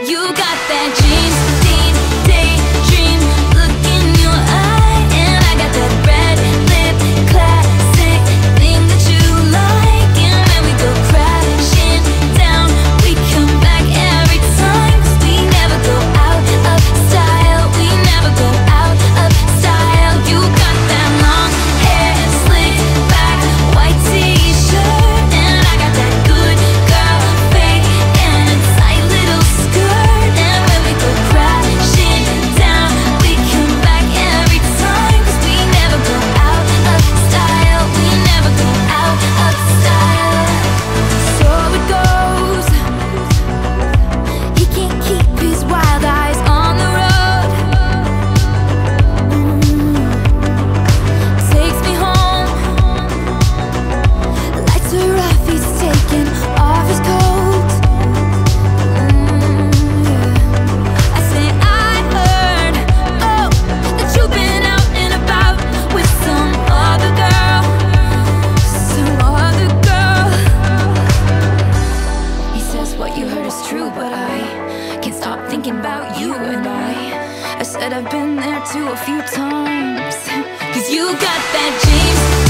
You got that dreams, daydream look in your eye, and I got that red lip classic thing that you like. And when we go crashing down, we come back every time, 'cause we never go out of style. We never go out of style. You got that long hair, slick back, white t-shirt, and I got that good girl fake and a tight little skirt. And when we go crashing down, we come back every time, 'cause we never go out of style. We never go out of style. So it goes. He can't keep his wild eyes on the road. Takes me home. Lights are off, he's taking off his coat. I say I heard, oh, that you've been out and about with some other girl, some other girl. He says what you heard is true, but I can't stop thinking about you. And I said I've been there too a few times, 'cause you got that dreams,